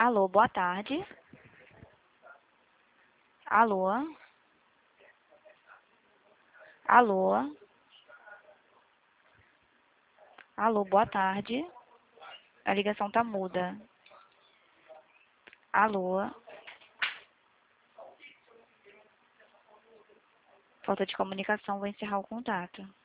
Alô, boa tarde. Alô? Alô? Alô, boa tarde. A ligação tá muda. Alô? Falta de comunicação, vou encerrar o contato.